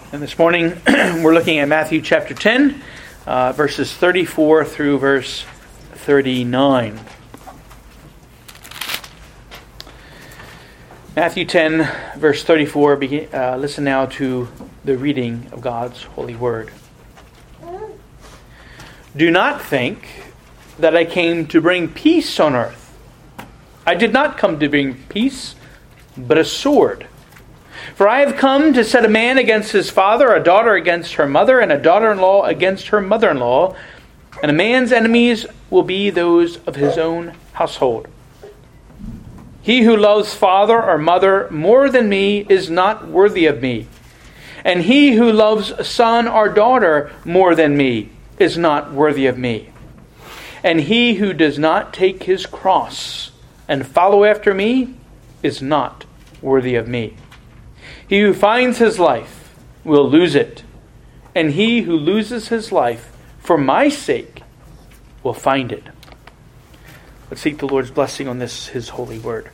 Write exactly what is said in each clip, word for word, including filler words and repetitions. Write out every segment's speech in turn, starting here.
And this morning we're looking at Matthew chapter ten, uh, verses thirty-four through verse thirty-nine. Matthew ten, verse thirty-four, begin, uh, listen now to the reading of God's holy word. Do not think that I came to bring peace on earth. I did not come to bring peace, but a sword. For I have come to set a man against his father, a daughter against her mother, and a daughter-in-law against her mother-in-law. And a man's enemies will be those of his own household. He who loves father or mother more than me is not worthy of me. And he who loves son or daughter more than me is not worthy of me. And he who does not take his cross and follow after me is not worthy of me. He who finds his life will lose it, and he who loses his life for my sake will find it. Let's seek the Lord's blessing on this, his holy word.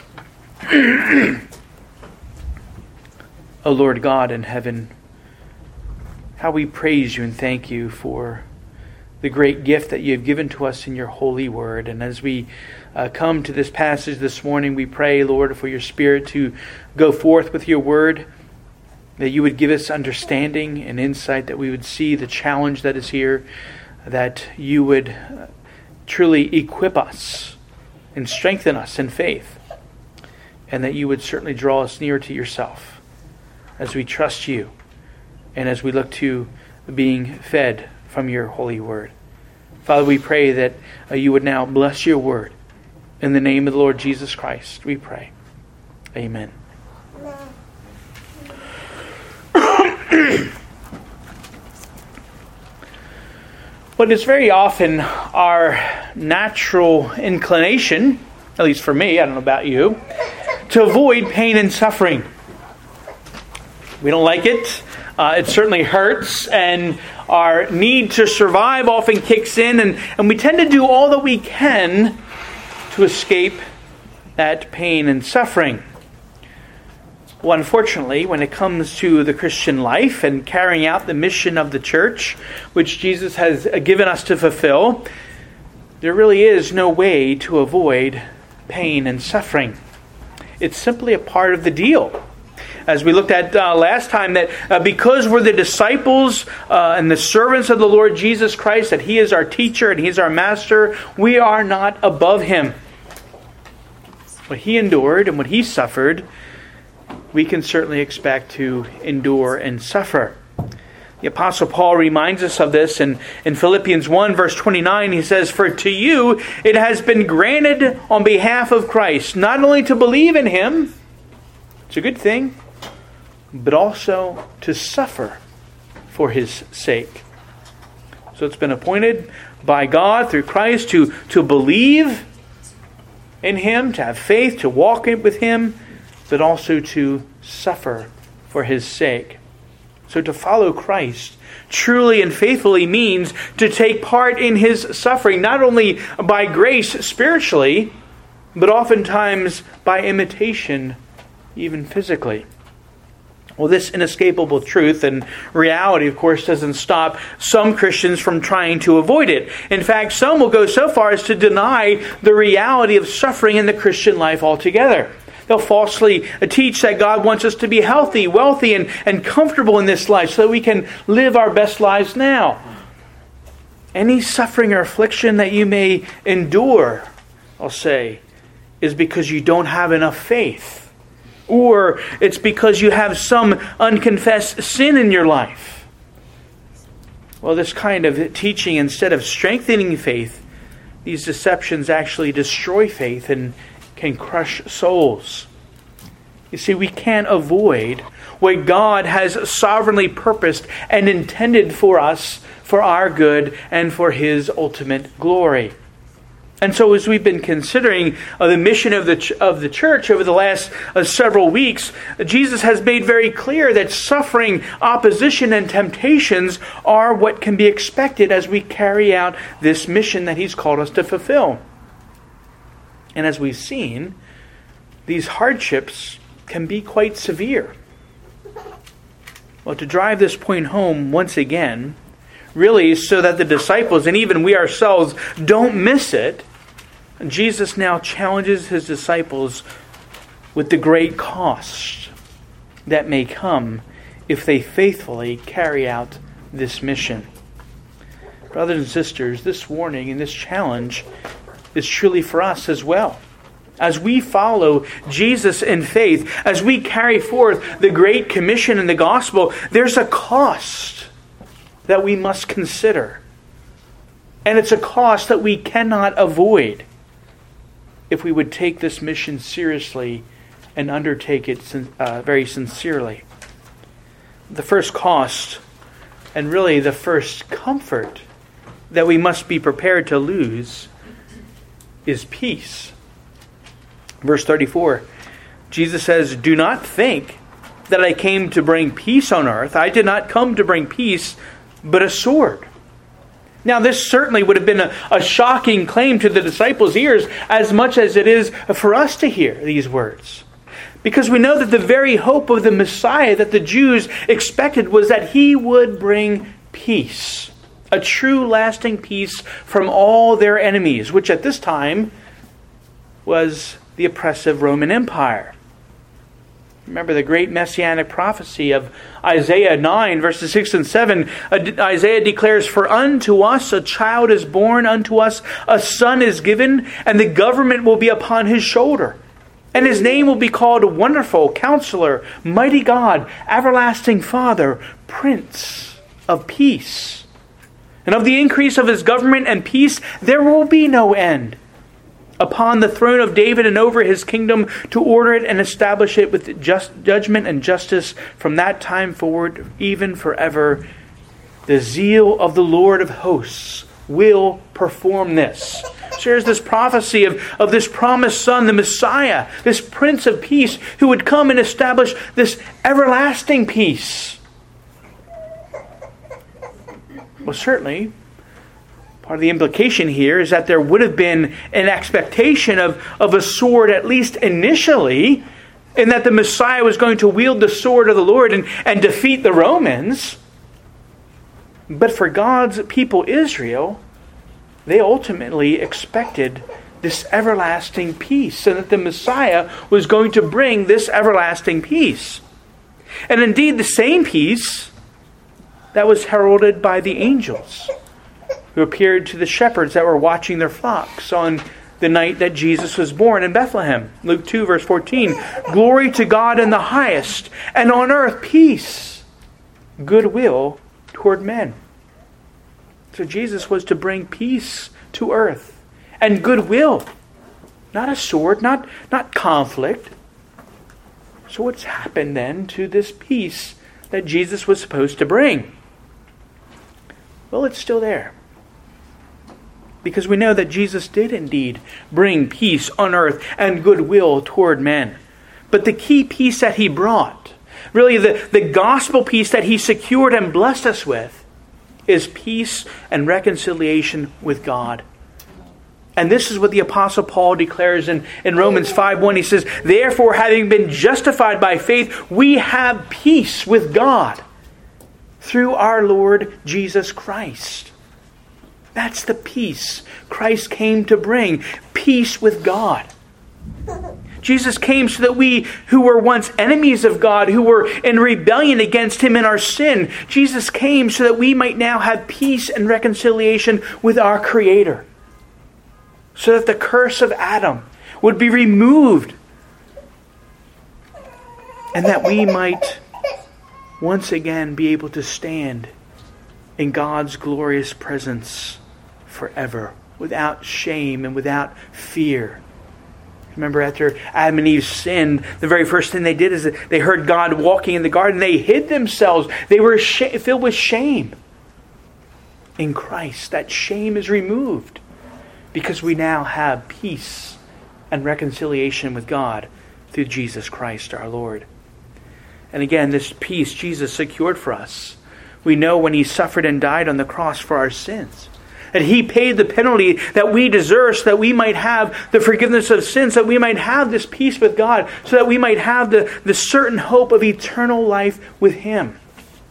O Lord God in heaven, how we praise you and thank you for the great gift that you have given to us in your holy word. And as we uh, come to this passage this morning, we pray, Lord, for your Spirit to go forth with your word, that you would give us understanding and insight, that we would see the challenge that is here, that you would uh, truly equip us and strengthen us in faith, and that you would certainly draw us near to yourself as we trust you and as we look to being fed from your holy word. Father, we pray that uh, you would now bless your word. In the name of the Lord Jesus Christ, we pray. Amen. But it's very often our natural inclination, at least for me, I don't know about you, to avoid pain and suffering. We don't like it. Uh, it certainly hurts, and our need to survive often kicks in, and, and we tend to do all that we can to escape that pain and suffering. Well, unfortunately, when it comes to the Christian life and carrying out the mission of the church, which Jesus has given us to fulfill, there really is no way to avoid pain and suffering. It's simply a part of the deal. As we looked at uh, last time, that uh, because we're the disciples uh, and the servants of the Lord Jesus Christ, that He is our teacher and He is our master, we are not above Him. What He endured and what He suffered, we can certainly expect to endure and suffer. The Apostle Paul reminds us of this in, in Philippians one, verse twenty-nine. He says, "For to you it has been granted on behalf of Christ, not only to believe in Him," it's a good thing, but also to suffer for His sake. So it's been appointed by God through Christ to, to believe in Him, to have faith, to walk with Him, but also to suffer for His sake. So to follow Christ truly and faithfully means to take part in His suffering, not only by grace spiritually, but oftentimes by imitation, even physically. Well, this inescapable truth and reality, of course, doesn't stop some Christians from trying to avoid it. In fact, some will go so far as to deny the reality of suffering in the Christian life altogether. They'll falsely teach that God wants us to be healthy, wealthy, and, and comfortable in this life so that we can live our best lives now. Any suffering or affliction that you may endure, I'll say, is because you don't have enough faith. Or it's because you have some unconfessed sin in your life. Well, this kind of teaching, instead of strengthening faith, these deceptions actually destroy faith and can crush souls. You see, we can't avoid what God has sovereignly purposed and intended for us, for our good and for His ultimate glory. And so as we've been considering uh, the mission of the ch- of the church over the last uh, several weeks, Jesus has made very clear that suffering, opposition, and temptations are what can be expected as we carry out this mission that He's called us to fulfill. And as we've seen, these hardships can be quite severe. Well, to drive this point home once again, really so that the disciples and even we ourselves don't miss it, Jesus now challenges his disciples with the great cost that may come if they faithfully carry out this mission. Brothers and sisters, this warning and this challenge is truly for us as well. As we follow Jesus in faith, as we carry forth the Great Commission in the gospel, there's a cost that we must consider. And it's a cost that we cannot avoid if we would take this mission seriously and undertake it uh, very sincerely. The first cost, and really the first comfort that we must be prepared to lose, is peace. Verse thirty-four, Jesus says, "Do not think that I came to bring peace on earth. I did not come to bring peace, but a sword." Now, this certainly would have been a, a shocking claim to the disciples' ears as much as it is for us to hear these words. Because we know that the very hope of the Messiah that the Jews expected was that he would bring peace. A true lasting peace from all their enemies, which at this time was the oppressive Roman Empire. Remember the great messianic prophecy of Isaiah nine, verses six and seven. Isaiah declares, "For unto us a child is born, unto us a son is given, and the government will be upon his shoulder. And his name will be called Wonderful, Counselor, Mighty God, Everlasting Father, Prince of Peace. And of the increase of his government and peace there will be no end. Upon the throne of David and over his kingdom, to order it and establish it with just judgment and justice from that time forward, even forever. The zeal of the Lord of hosts will perform this." So here's this prophecy of, of this promised Son, the Messiah, this Prince of Peace, who would come and establish this everlasting peace. Well, certainly, part of the implication here is that there would have been an expectation of, of a sword, at least initially, and that the Messiah was going to wield the sword of the Lord and, and defeat the Romans. But for God's people, Israel, they ultimately expected this everlasting peace, and that the Messiah was going to bring this everlasting peace. And indeed, the same peace that was heralded by the angels who appeared to the shepherds that were watching their flocks on the night that Jesus was born in Bethlehem. Luke two, verse fourteen. "Glory to God in the highest, and on earth peace, goodwill toward men." So Jesus was to bring peace to earth and goodwill. Not a sword, not, not conflict. So what's happened then to this peace that Jesus was supposed to bring? Well, it's still there. Because we know that Jesus did indeed bring peace on earth and goodwill toward men. But the key peace that he brought, really the, the gospel peace that he secured and blessed us with, is peace and reconciliation with God. And this is what the Apostle Paul declares in, in Romans five one. He says, "Therefore, having been justified by faith, we have peace with God through our Lord Jesus Christ." That's the peace Christ came to bring. Peace with God. Jesus came so that we who were once enemies of God, who were in rebellion against him in our sin, Jesus came so that we might now have peace and reconciliation with our Creator. So that the curse of Adam would be removed. And that we might once again be able to stand in God's glorious presence forever, without shame and without fear. Remember, after Adam and Eve sinned, the very first thing they did is that they heard God walking in the garden. They hid themselves. They were sh- filled with shame. In Christ, that shame is removed because we now have peace and reconciliation with God through Jesus Christ our Lord. And again, this peace Jesus secured for us. We know when he suffered and died on the cross for our sins, that he paid the penalty that we deserve so that we might have the forgiveness of sins, so that we might have this peace with God, so that we might have the, the certain hope of eternal life with him.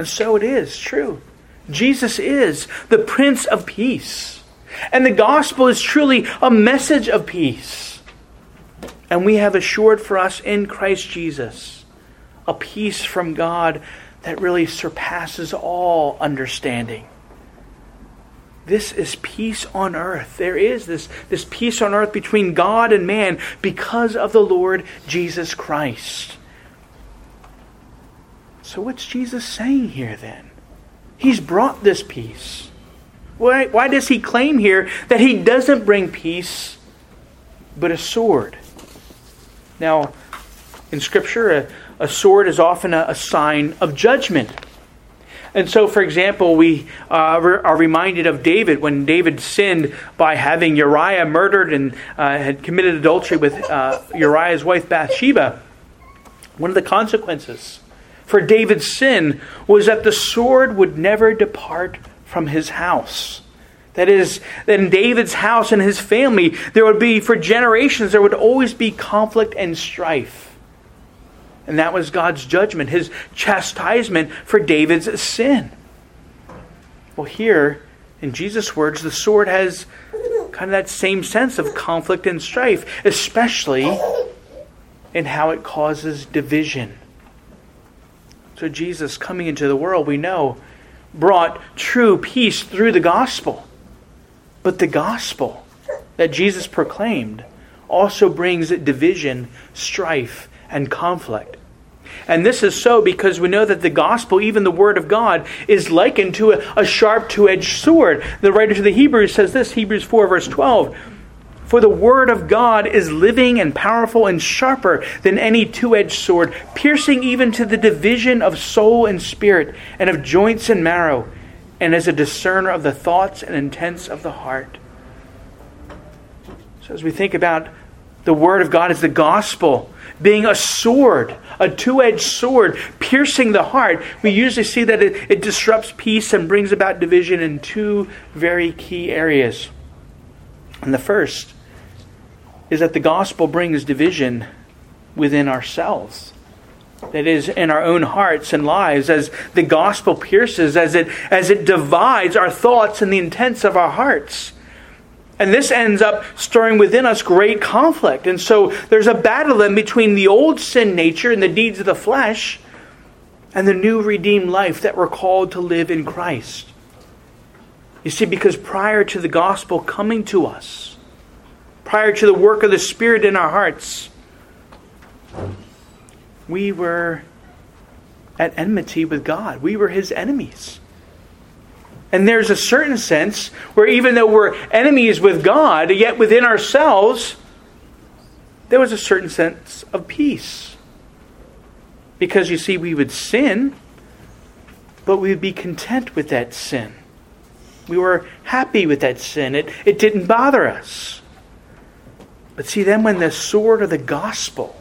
And so it is true. Jesus is the Prince of Peace. And the gospel is truly a message of peace. And we have assured for us in Christ Jesus a peace from God that really surpasses all understanding. This is peace on earth. There is this, this peace on earth between God and man because of the Lord Jesus Christ. So what's Jesus saying here then? He's brought this peace. Why, why does he claim here that he doesn't bring peace but a sword? Now, in Scripture, a, a sword is often a, a sign of judgment. And so, for example, we uh, are reminded of David when David sinned by having Uriah murdered and uh, had committed adultery with uh, Uriah's wife Bathsheba. One of the consequences for David's sin was that the sword would never depart from his house. That is, that in David's house and his family, there would be, for generations, there would always be conflict and strife. And that was God's judgment, his chastisement for David's sin. Well, here, in Jesus' words, the sword has kind of that same sense of conflict and strife, especially in how it causes division. So Jesus, coming into the world, we know, brought true peace through the gospel. But the gospel that Jesus proclaimed also brings division, strife, and conflict. And this is so because we know that the gospel, even the word of God, is likened to a, a sharp two-edged sword. The writer to the Hebrews says this, Hebrews four verse twelve, "For the word of God is living and powerful and sharper than any two-edged sword, piercing even to the division of soul and spirit, and of joints and marrow, and as a discerner of the thoughts and intents of the heart." So as we think about the word of God as the gospel being a sword, a two-edged sword, piercing the heart, we usually see that it, it disrupts peace and brings about division in two very key areas. And the first is that the gospel brings division within ourselves. That is, in our own hearts and lives, as the gospel pierces, as it as it divides our thoughts and the intents of our hearts. And this ends up stirring within us great conflict. And so there's a battle then between the old sin nature and the deeds of the flesh and the new redeemed life that we're called to live in Christ. You see, because prior to the gospel coming to us, prior to the work of the Spirit in our hearts, we were at enmity with God. We were His enemies. And there's a certain sense where even though we're enemies with God, yet within ourselves, there was a certain sense of peace. Because you see, we would sin, but we would be content with that sin. We were happy with that sin. It, it didn't bother us. But see, then when the sword of the gospel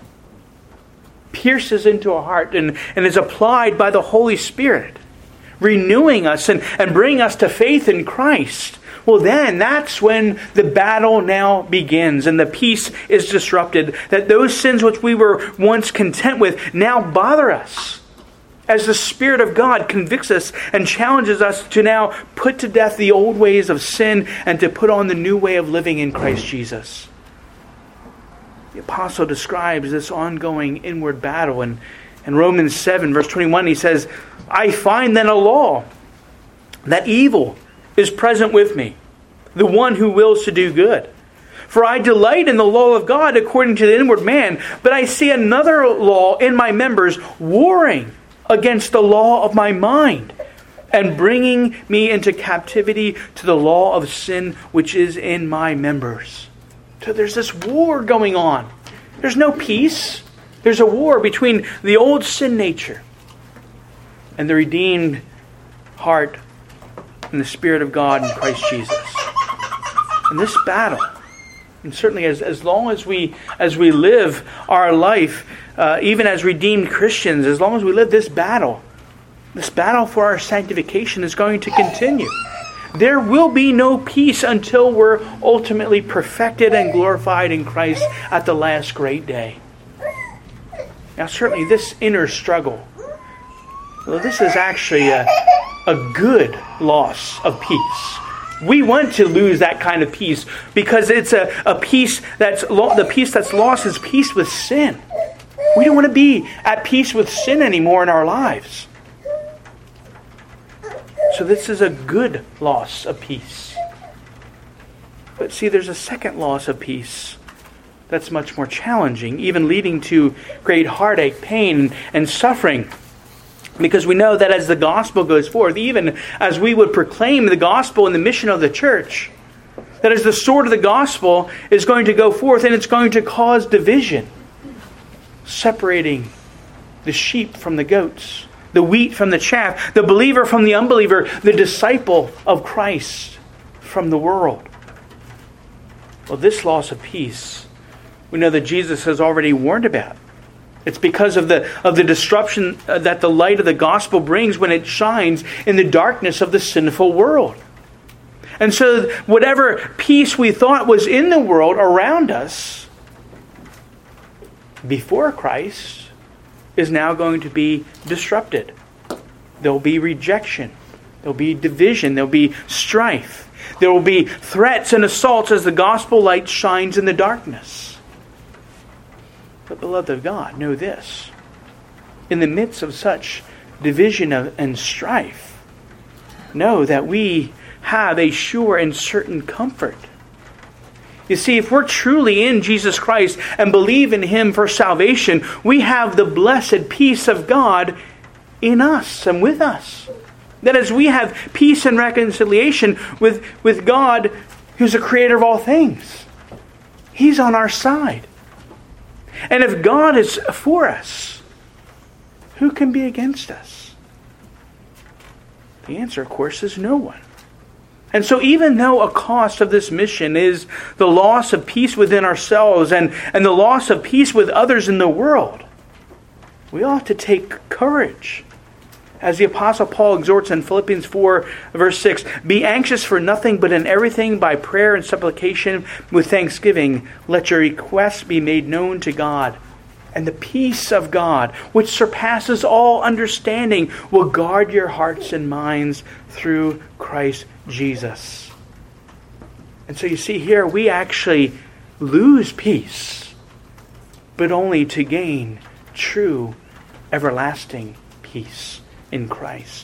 pierces into our heart and, and is applied by the Holy Spirit, renewing us and, and bringing us to faith in Christ, well then that's when the battle now begins and the peace is disrupted. That those sins which we were once content with now bother us. As the Spirit of God convicts us and challenges us to now put to death the old ways of sin and to put on the new way of living in Christ Jesus. The apostle describes this ongoing inward battle. And in Romans seven, verse twenty-one, he says, "I find then a law, that evil is present with me, the one who wills to do good. For I delight in the law of God according to the inward man, but I see another law in my members, warring against the law of my mind, and bringing me into captivity to the law of sin which is in my members." So there's this war going on. There's no peace. There's a war between the old sin nature and the redeemed heart and the Spirit of God in Christ Jesus. And this battle, and certainly as, as long as we as we live our life, uh, even as redeemed Christians, as long as we live this battle, this battle for our sanctification is going to continue. There will be no peace until we're ultimately perfected and glorified in Christ at the last great day. Now certainly this inner struggle, Well, this is actually a, a good loss of peace. We want to lose that kind of peace because it's a, a peace that's lo- the peace that's lost is peace with sin. We don't want to be at peace with sin anymore in our lives. So this is a good loss of peace. But see, there's a second loss of peace that's much more challenging, even leading to great heartache, pain, and suffering. Because we know that as the gospel goes forth, even as we would proclaim the gospel and the mission of the church, that as the sword of the gospel is going to go forth and it's going to cause division, separating the sheep from the goats, the wheat from the chaff, the believer from the unbeliever, the disciple of Christ from the world. Well, this loss of peace, we know that Jesus has already warned about. It's because of the of the disruption that the light of the gospel brings when it shines in the darkness of the sinful world. And so whatever peace we thought was in the world around us before Christ is now going to be disrupted. There will be rejection. There will be division. There will be strife. There will be threats and assaults as the gospel light shines in the darkness. But beloved of God, know this. In the midst of such division and strife, know that we have a sure and certain comfort. You see, if we're truly in Jesus Christ and believe in Him for salvation, we have the blessed peace of God in us and with us. That is, we have peace and reconciliation with, with God, who's the creator of all things. He's on our side. And if God is for us, who can be against us? The answer, of course, is no one. And so even though a cost of this mission is the loss of peace within ourselves and, and the loss of peace with others in the world, we ought to take courage. As the Apostle Paul exhorts in Philippians four, verse six, "Be anxious for nothing, but in everything by prayer and supplication with thanksgiving, let your requests be made known to God. And the peace of God, which surpasses all understanding, will guard your hearts and minds through Christ Jesus." And so you see here, we actually lose peace, but only to gain true, everlasting peace in Christ.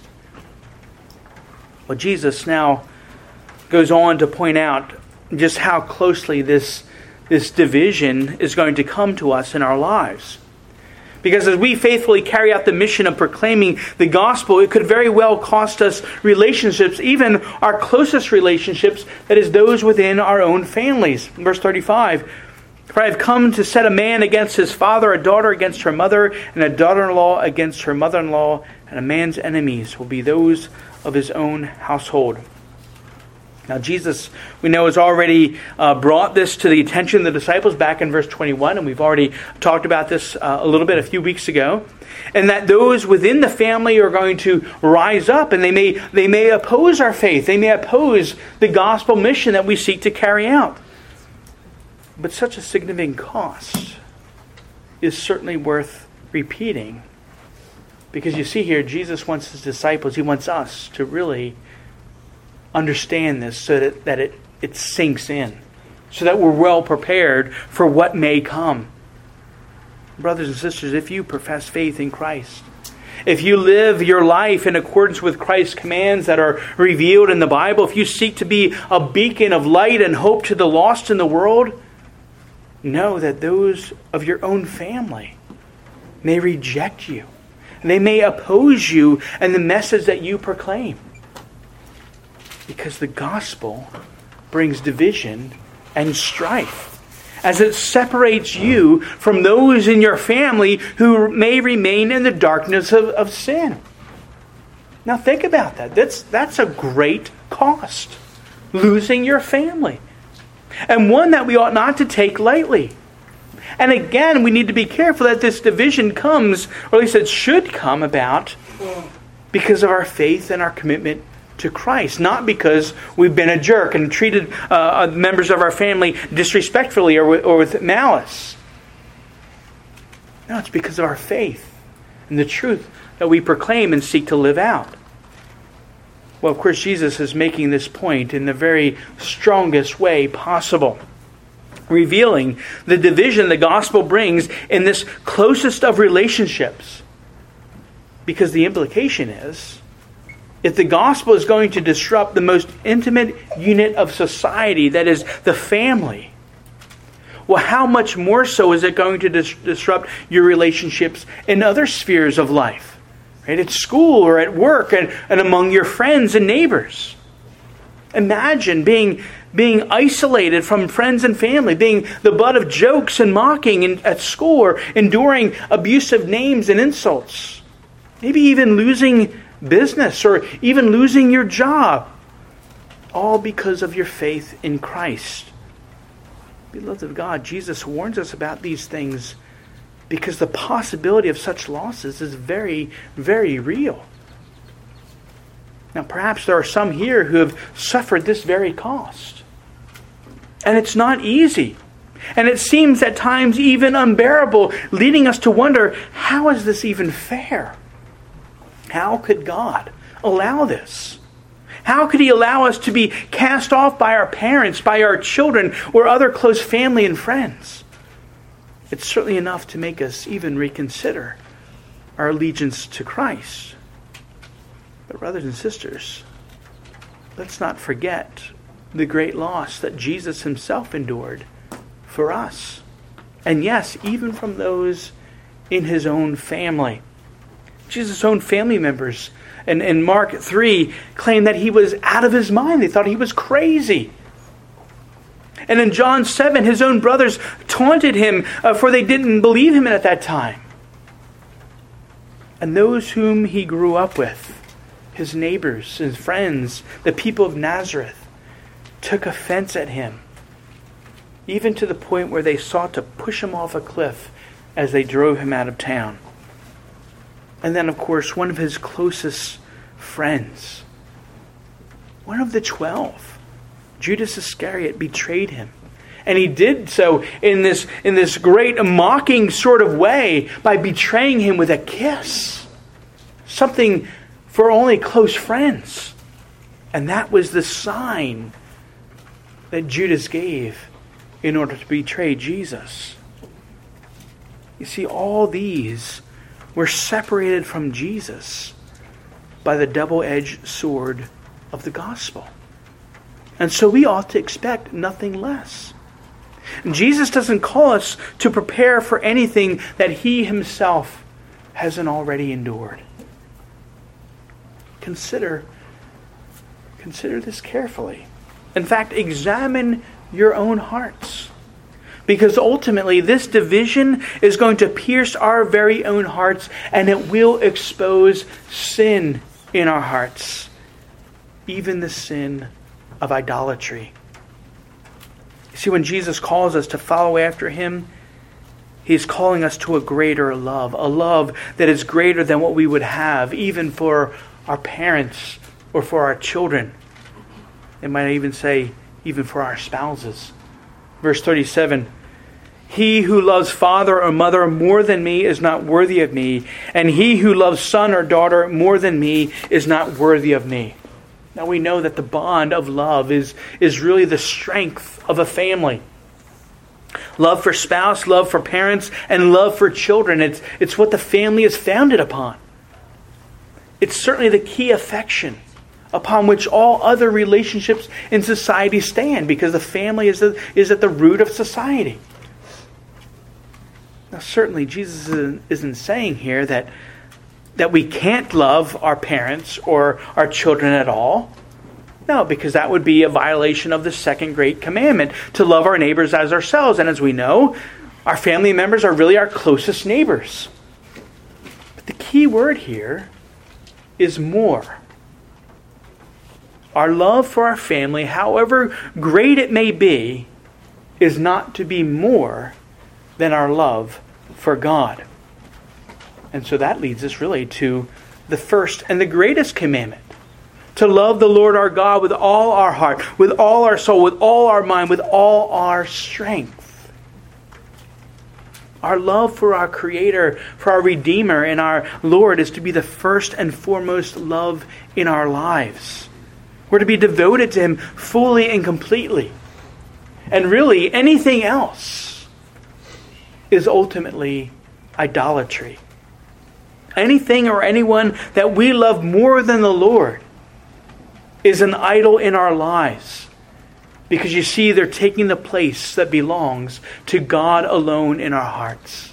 Well, Jesus now goes on to point out just how closely this, this division is going to come to us in our lives. Because as we faithfully carry out the mission of proclaiming the gospel, it could very well cost us relationships, even our closest relationships, that is, those within our own families. Verse thirty-five, "For I have come to set a man against his father, a daughter against her mother, and a daughter-in-law against her mother-in-law, and a man's enemies will be those of his own household." Now Jesus, we know, has already uh, brought this to the attention of the disciples back in verse twenty-one, and we've already talked about this uh, a little bit a few weeks ago. And that those within the family are going to rise up, and they may they may oppose our faith. They may oppose the gospel mission that we seek to carry out. But such a significant cost is certainly worth repeating. Because you see here, Jesus wants His disciples, He wants us to really understand this so that, that it, it sinks in. So that we're well prepared for what may come. Brothers and sisters, if you profess faith in Christ, if you live your life in accordance with Christ's commands that are revealed in the Bible, if you seek to be a beacon of light and hope to the lost in the world, know that those of your own family may reject you. They may oppose you and the message that you proclaim. Because the gospel brings division and strife, as it separates you from those in your family who may remain in the darkness of, of sin. Now think about that. That's, that's a great cost. Losing your family. And one that we ought not to take lightly. And again, we need to be careful that this division comes, or at least it should come about, because of our faith and our commitment to Christ. Not because we've been a jerk and treated uh, members of our family disrespectfully or with, or with malice. No, it's because of our faith and the truth that we proclaim and seek to live out. Well, of course, Jesus is making this point in the very strongest way possible, revealing the division the gospel brings in this closest of relationships. Because the implication is, if the gospel is going to disrupt the most intimate unit of society, that is the family, well, how much more so is it going to dis- disrupt your relationships in other spheres of life? Right? At school or at work and, and among your friends and neighbors. Imagine being, being isolated from friends and family, being the butt of jokes and mocking in, at school, or enduring abusive names and insults. Maybe even losing business or even losing your job. All because of your faith in Christ. Beloved of God, Jesus warns us about these things because the possibility of such losses is very, very real. Now, perhaps there are some here who have suffered this very cost. And it's not easy. And it seems at times even unbearable, leading us to wonder, how is this even fair? How could God allow this? How could He allow us to be cast off by our parents, by our children, or other close family and friends? It's certainly enough to make us even reconsider our allegiance to Christ. But brothers and sisters, let's not forget the great loss that Jesus Himself endured for us. And yes, even from those in His own family. Jesus' own family members and in Mark three claimed that He was out of His mind. They thought He was crazy. And in John seven, His own brothers taunted Him uh, for they didn't believe Him at that time. And those whom He grew up with, His neighbors, His friends, the people of Nazareth, took offense at Him, even to the point where they sought to push Him off a cliff as they drove Him out of town. And then, of course, one of His closest friends, one of the twelve, Judas Iscariot, betrayed Him. And he did so in this, in this great mocking sort of way by betraying Him with a kiss. Something for only close friends. And that was the sign that Judas gave in order to betray Jesus. You see, all these were separated from Jesus by the double-edged sword of the gospel. And so we ought to expect nothing less. Jesus doesn't call us to prepare for anything that He Himself hasn't already endured. Consider, consider this carefully. In fact, examine your own hearts. Because ultimately, this division is going to pierce our very own hearts, and it will expose sin in our hearts. Even the sin of idolatry. You see, when Jesus calls us to follow after Him, He's calling us to a greater love. A love that is greater than what we would have, even for our parents or for our children. It might even say, even for our spouses. Verse thirty-seven, He who loves father or mother more than me is not worthy of me, and he who loves son or daughter more than me is not worthy of me. Now we know that the bond of love is, is really the strength of a family. Love for spouse, love for parents, and love for children. It's, it's what the family is founded upon. It's certainly the key affection upon which all other relationships in society stand, because the family is, the, is at the root of society. Now certainly Jesus isn't, isn't saying here that, that we can't love our parents or our children at all. No, because that would be a violation of the second great commandment, to love our neighbors as ourselves. And as we know, our family members are really our closest neighbors. But the key word here is more. Our love for our family, however great it may be, is not to be more than our love for God. And so that leads us really to the first and the greatest commandment. To love the Lord our God with all our heart, with all our soul, with all our mind, with all our strength. Our love for our Creator, for our Redeemer and our Lord is to be the first and foremost love in our lives. We're to be devoted to Him fully and completely. And really, anything else is ultimately idolatry. Anything or anyone that we love more than the Lord is an idol in our lives. Because you see, they're taking the place that belongs to God alone in our hearts.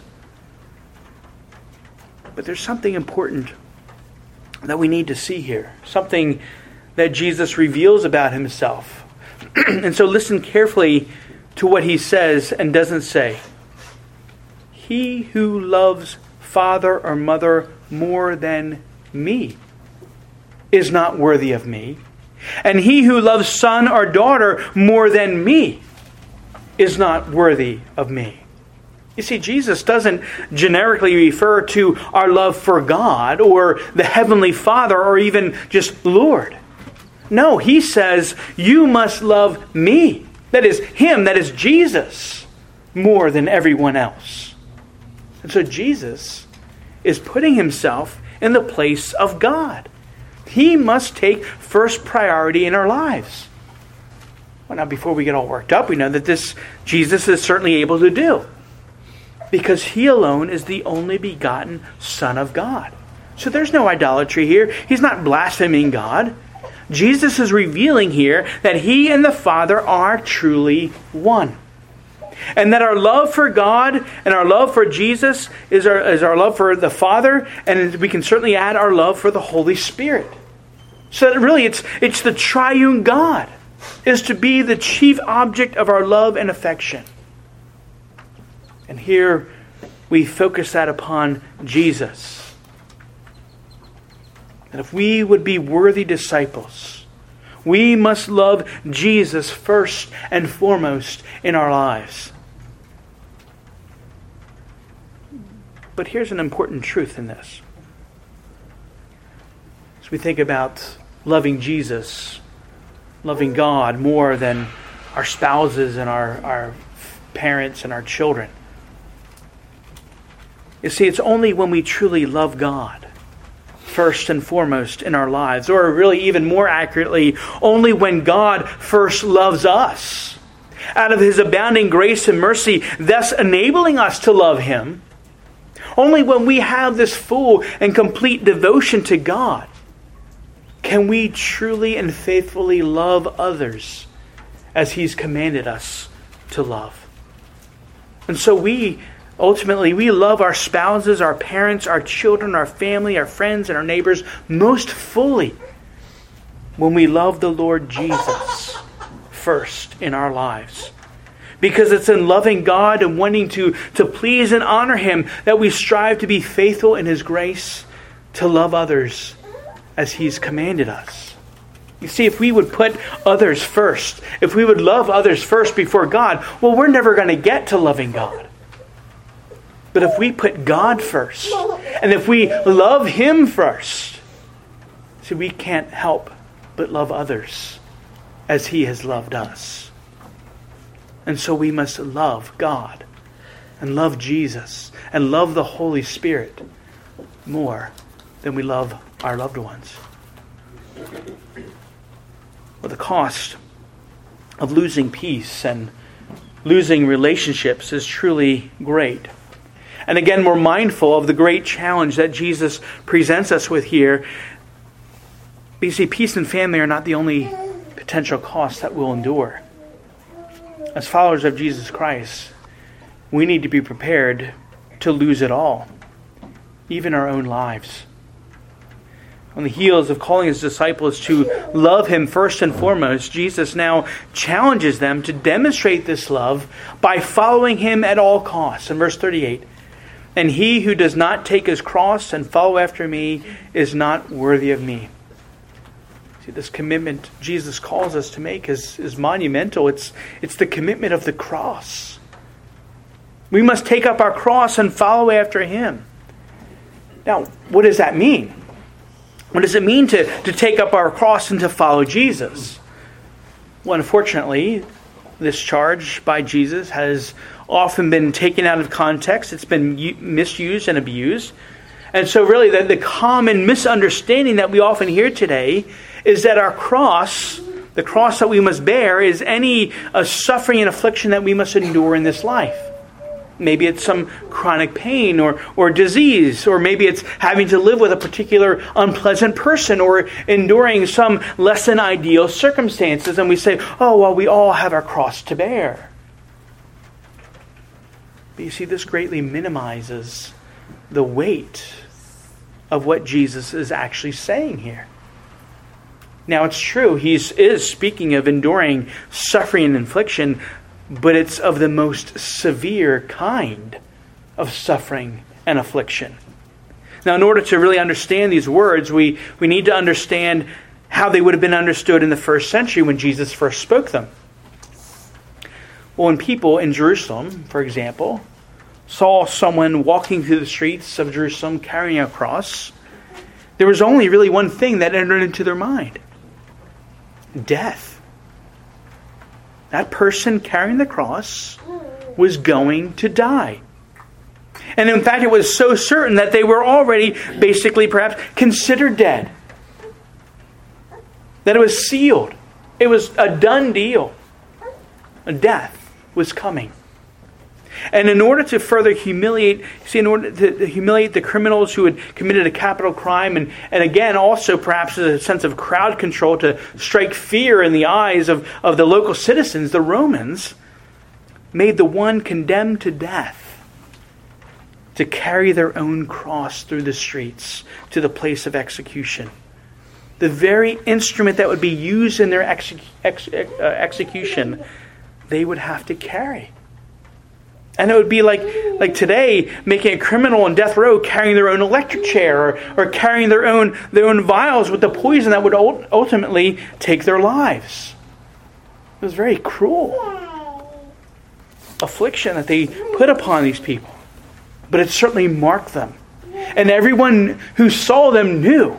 But there's something important that we need to see here. Something that Jesus reveals about Himself. And so listen carefully to what He says and doesn't say. He who loves father or mother more than me is not worthy of me. And he who loves son or daughter more than me is not worthy of me. You see, Jesus doesn't generically refer to our love for God or the Heavenly Father or even just Lord. No, He says, you must love me. That is Him, that is Jesus, more than everyone else. And so Jesus is putting Himself in the place of God. He must take first priority in our lives. Well, now before we get all worked up, we know that this Jesus is certainly able to do. Because He alone is the only begotten Son of God. So there's no idolatry here. He's not blaspheming God. Jesus is revealing here that He and the Father are truly one. And that our love for God and our love for Jesus is our, is our love for the Father, and we can certainly add our love for the Holy Spirit. So that really it's, it's the triune God is to be the chief object of our love and affection. And here we focus that upon Jesus. And if we would be worthy disciples, we must love Jesus first and foremost in our lives. But here's an important truth in this. As we think about loving Jesus, loving God more than our spouses and our, our parents and our children. You see, it's only when we truly love God first and foremost in our lives, or really even more accurately, only when God first loves us, out of His abounding grace and mercy, thus enabling us to love Him, only when we have this full and complete devotion to God, can we truly and faithfully love others as He's commanded us to love. And so we Ultimately, we love our spouses, our parents, our children, our family, our friends, and our neighbors most fully when we love the Lord Jesus first in our lives. Because it's in loving God and wanting to, to please and honor Him that we strive to be faithful in His grace to love others as He's commanded us. You see, if we would put others first, if we would love others first before God, well, we're never going to get to loving God. But if we put God first, and if we love Him first, see, we can't help but love others as He has loved us. And so we must love God, and love Jesus, and love the Holy Spirit more than we love our loved ones. Well, the cost of losing peace and losing relationships is truly great. And again, we're mindful of the great challenge that Jesus presents us with here. But you see, peace and family are not the only potential costs that we'll endure. As followers of Jesus Christ, we need to be prepared to lose it all, even our own lives. On the heels of calling His disciples to love Him first and foremost, Jesus now challenges them to demonstrate this love by following Him at all costs. In verse thirty-eight, and he who does not take his cross and follow after me is not worthy of me. See, this commitment Jesus calls us to make is, is monumental. It's, it's the commitment of the cross. We must take up our cross and follow after Him. Now, what does that mean? What does it mean to, to take up our cross and to follow Jesus? Well, unfortunately, this charge by Jesus has often been taken out of context. It's been u- misused and abused. And so really the, the common misunderstanding that we often hear today is that our cross, the cross that we must bear, is any uh, suffering and affliction that we must endure in this life. Maybe it's some chronic pain or, or disease, or maybe it's having to live with a particular unpleasant person or enduring some less than ideal circumstances. And we say, oh, well, we all have our cross to bear. But you see, this greatly minimizes the weight of what Jesus is actually saying here. Now, it's true, he is speaking of enduring suffering and infliction, but it's of the most severe kind of suffering and affliction. Now, in order to really understand these words, we, we need to understand how they would have been understood in the first century when Jesus first spoke them. Well, when people in Jerusalem, for example, saw someone walking through the streets of Jerusalem carrying a cross, there was only really one thing that entered into their mind: death. That person carrying the cross was going to die. And in fact, it was so certain that they were already basically perhaps considered dead. That it was sealed. It was a done deal. Death was coming. And in order to further humiliate, see, in order to humiliate the criminals who had committed a capital crime, and, and again, also perhaps as a sense of crowd control to strike fear in the eyes of, of the local citizens, the Romans made the one condemned to death to carry their own cross through the streets to the place of execution. The very instrument that would be used in their exe- ex- uh, execution, they would have to carry. And it would be like, like today, making a criminal on death row carrying their own electric chair, or, or carrying their own their own vials with the poison that would ultimately take their lives. It was very cruel affliction that they put upon these people. But it certainly marked them. And everyone who saw them knew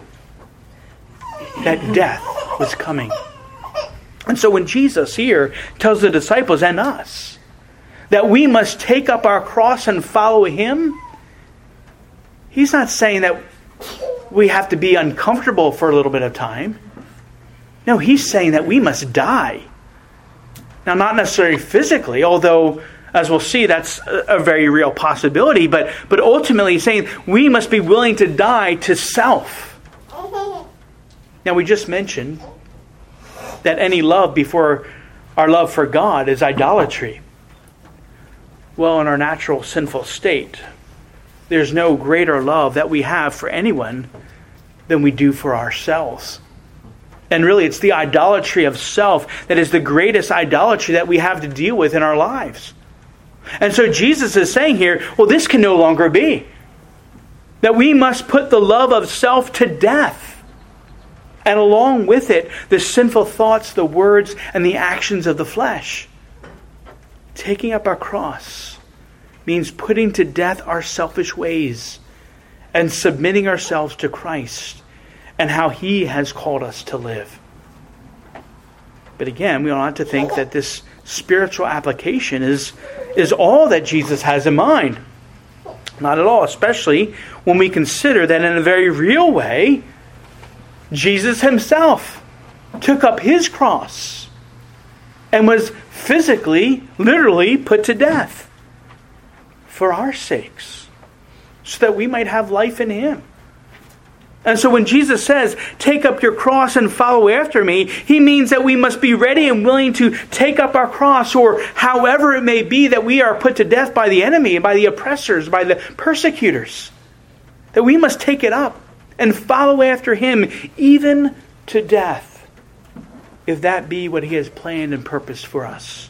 that death was coming. And so when Jesus here tells the disciples and us that we must take up our cross and follow him, he's not saying that we have to be uncomfortable for a little bit of time. No, he's saying that we must die. Now, not necessarily physically, although, as we'll see, that's a very real possibility. But, but ultimately, he's saying we must be willing to die to self. Now, we just mentioned that any love before our love for God is idolatry. Well, in our natural sinful state, there's no greater love that we have for anyone than we do for ourselves. And really, it's the idolatry of self that is the greatest idolatry that we have to deal with in our lives. And so Jesus is saying here, well, this can no longer be. That we must put the love of self to death. And along with it, the sinful thoughts, the words, and the actions of the flesh. Taking up our cross means putting to death our selfish ways and submitting ourselves to Christ and how he has called us to live. But again, we don't have to think that this spiritual application is, is all that Jesus has in mind. Not at all, especially when we consider that in a very real way, Jesus himself took up his cross and was physically, literally put to death for our sakes, so that we might have life in him. And so when Jesus says, take up your cross and follow after me, he means that we must be ready and willing to take up our cross, or however it may be that we are put to death by the enemy, by the oppressors, by the persecutors. That we must take it up and follow after him, even to death, if that be what he has planned and purposed for us.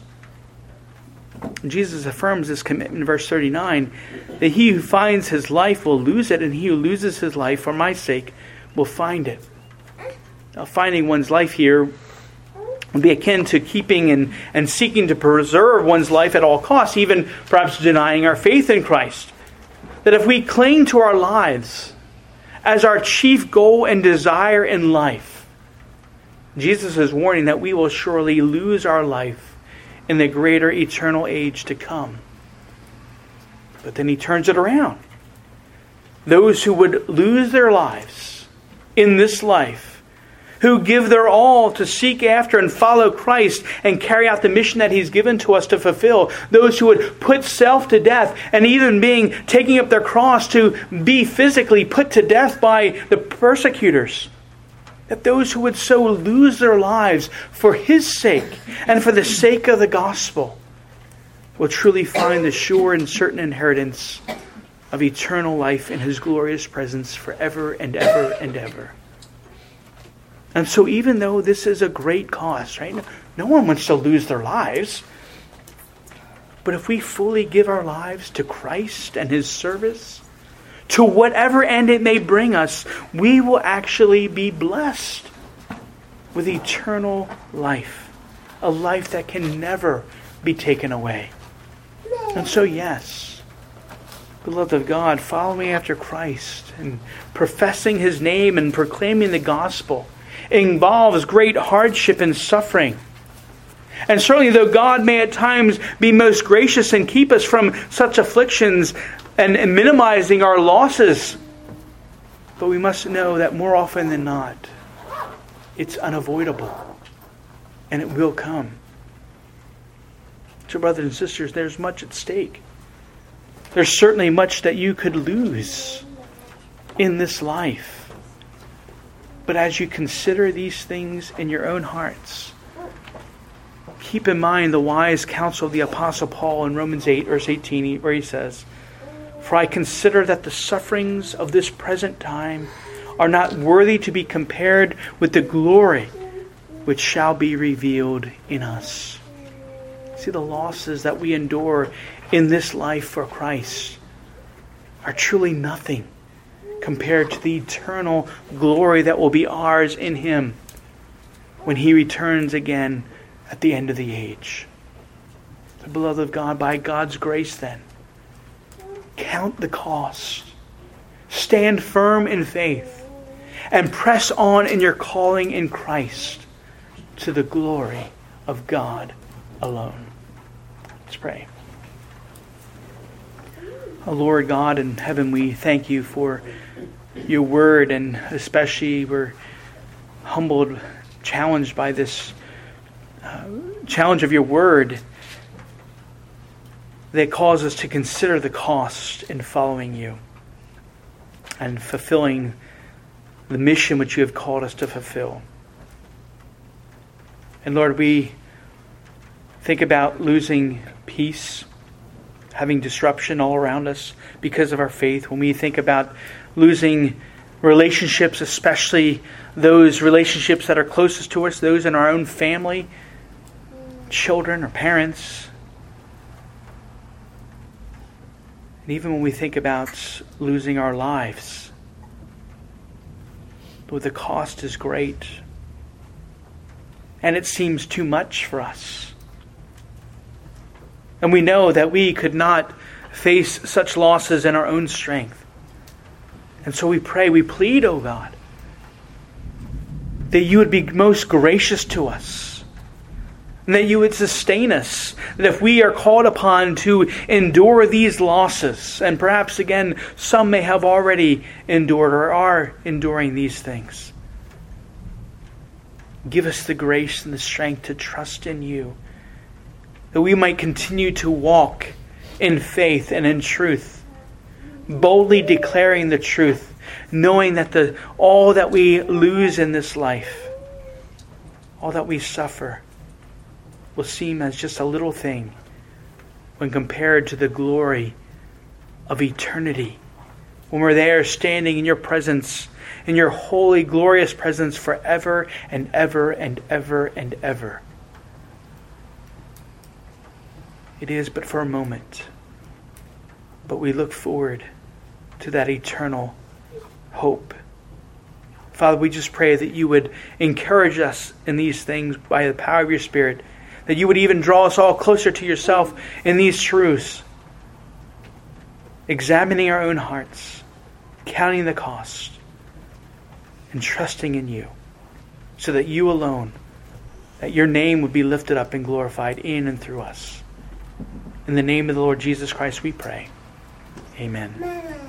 Jesus affirms this commitment in verse thirty-nine, that he who finds his life will lose it, and he who loses his life for my sake will find it. Now, finding one's life here would be akin to keeping and, and seeking to preserve one's life at all costs, even perhaps denying our faith in Christ. That if we cling to our lives as our chief goal and desire in life, Jesus is warning that we will surely lose our life in the greater eternal age to come. But then he turns it around. Those who would lose their lives in this life, who give their all to seek after and follow Christ and carry out the mission that He's given to us to fulfill. Those who would put self to death and even being taking up their cross to be physically put to death by the persecutors. That those who would so lose their lives for His sake and for the sake of the gospel will truly find the sure and certain inheritance of eternal life in His glorious presence forever and ever and ever. And so even though this is a great cost, right? No one wants to lose their lives. But if we fully give our lives to Christ and His service, to whatever end it may bring us, we will actually be blessed with eternal life. A life that can never be taken away. And so yes, beloved of God, following after Christ and professing His name and proclaiming the gospel involves great hardship and suffering. And certainly though God may at times be most gracious and keep us from such afflictions and, and minimizing our losses, but we must know that more often than not, it's unavoidable and it will come. So brothers and sisters, there's much at stake. There's certainly much that you could lose in this life. But as you consider these things in your own hearts, keep in mind the wise counsel of the Apostle Paul in Romans eight, verse eighteen, where he says, "For I consider that the sufferings of this present time are not worthy to be compared with the glory which shall be revealed in us." See, the losses that we endure in this life for Christ are truly nothing compared to the eternal glory that will be ours in Him when He returns again at the end of the age. The beloved of God, by God's grace then, count the cost, stand firm in faith, and press on in your calling in Christ to the glory of God alone. Let's pray. Oh Lord God in heaven, we thank You for Your word, and especially we're humbled, challenged by this uh, challenge of Your word that calls us to consider the cost in following You and fulfilling the mission which You have called us to fulfill. And Lord, we think about losing peace, having disruption all around us because of our faith. When we think about losing relationships, especially those relationships that are closest to us, those in our own family, children or parents. And even when we think about losing our lives, Lord, the cost is great. And it seems too much for us. And we know that we could not face such losses in our own strength. And so we pray, we plead, O God, that You would be most gracious to us. And that You would sustain us. That if we are called upon to endure these losses, and perhaps again, some may have already endured or are enduring these things, give us the grace and the strength to trust in You, that we might continue to walk in faith and in truth, boldly declaring the truth, knowing that the all that we lose in this life, all that we suffer, will seem as just a little thing when compared to the glory of eternity, when we're there standing in Your presence, in Your holy, glorious presence forever and ever and ever and ever. It is but for a moment, but we look forward to that eternal hope. Father, we just pray that You would encourage us in these things by the power of Your Spirit, that You would even draw us all closer to Yourself in these truths, examining our own hearts, counting the cost, and trusting in You, so that You alone, that Your name would be lifted up and glorified in and through us. In the name of the Lord Jesus Christ we pray. Amen.